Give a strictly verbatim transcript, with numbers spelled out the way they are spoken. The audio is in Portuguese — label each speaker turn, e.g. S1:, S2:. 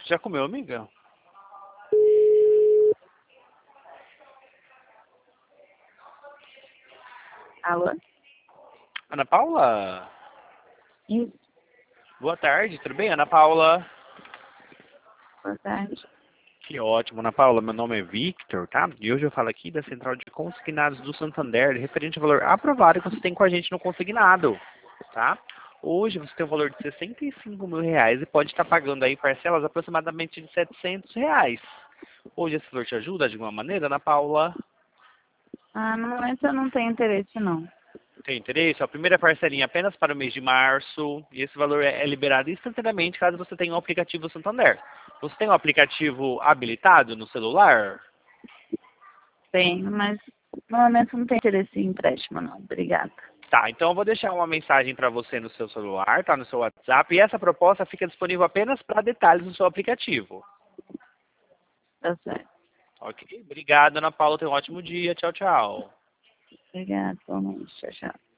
S1: Já comeu, amiga?
S2: Alô?
S1: Ana Paula?
S2: Isso,
S1: Boa tarde, tudo bem, Ana Paula?
S2: boa tarde.
S1: Que ótimo, Ana Paula. Meu nome é Victor, tá? E hoje eu falo aqui da Central de Consignados do Santander, referente ao valor aprovado que você tem com a gente no consignado, tá? Hoje você tem um valor de sessenta e cinco mil reais e pode estar pagando aí parcelas aproximadamente de setecentos reais. Hoje esse valor te ajuda de alguma maneira, Ana Paula?
S2: Ah, no momento eu não tenho interesse, não.
S1: Tem interesse? A primeira parcelinha apenas para o mês de março e esse valor é é liberado instantaneamente caso você tenha um aplicativo Santander. Você tem um aplicativo habilitado no celular?
S2: Tenho, mas no momento não tenho interesse em empréstimo, não. Obrigada.
S1: Tá, então eu vou deixar uma mensagem para você no seu celular, tá? No seu WhatsApp. E essa proposta fica disponível apenas para detalhes no seu aplicativo.
S2: Tá certo.
S1: Ok? Obrigado, Ana Paula. Tenha um ótimo dia. Tchau, tchau.
S2: Obrigada, igualmente. Tchau, tchau.